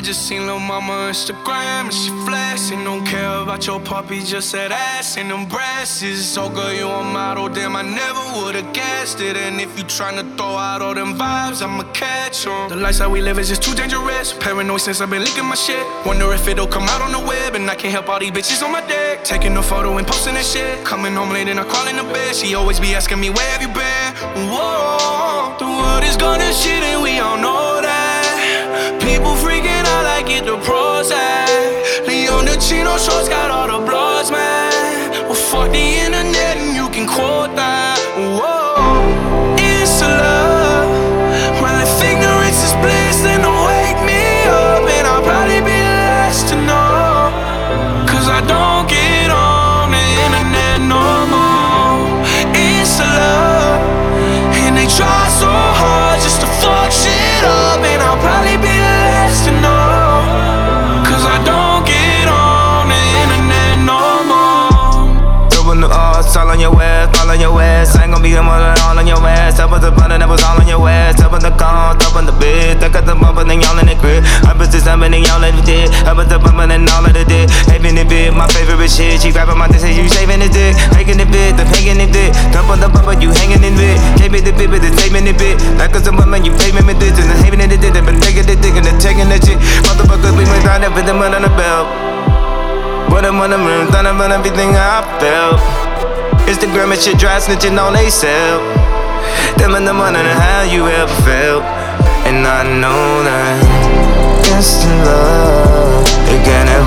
just seen Lil' Mama Instagram and she flexing. Don't care about your puppy, just that ass and them breasts. So girl, you a model, damn, I never would've guessed it. And if you tryna throw out all them vibes, I'ma catch 'em. The lifestyle we live is just too dangerous. Paranoid since I've been leaking my shit. Wonder if it'll come out on the web, and I can't help all these bitches on my dick. Taking a photo and posting that shit. Coming home late and I crawl in the bed. She always be asking me, where have you been? Whoa, the world is gonna shit and we all know that. People freaking out like it the pros at. Leon the Chino shorts got all the blogs, man. Well, fuck the internet and you can quote that. Whoa, it's a love. Well, if ignorance is bliss, then don't wake me up. And I'll probably be the last to know. Cause I don't get on the internet no more. It's a love. And they try so hard just to fuck shit up. And I'll probably be the last to know. Cause I don't get on the internet no more. Open the odds, all on your ass, all on your ass. I ain't gon' be all on your ass. Up with the button, that was all on your ass. Up with the car, up on the bed. I got the bump and y'all in the crib. I put this up and y'all in the dick. I put the bump and all of the dick. Having it big, my favorite shit. She grabbing my dick, say you shaving the dick. Making it big, the hanging it dick. Dump on the bumper, you hanging in bit. Gave me the bit, but it's saving it bit. Like a woman, you paying me this. And the having it dick, but taking the dick and the taking the shit. Motherfuckers, we went down there with the mud on the belt. Put them on the moon, done about everything I felt. Instagram and shit, dry snitching on they sell. Them in the money and how you ever felt. And I know that instant love, it can never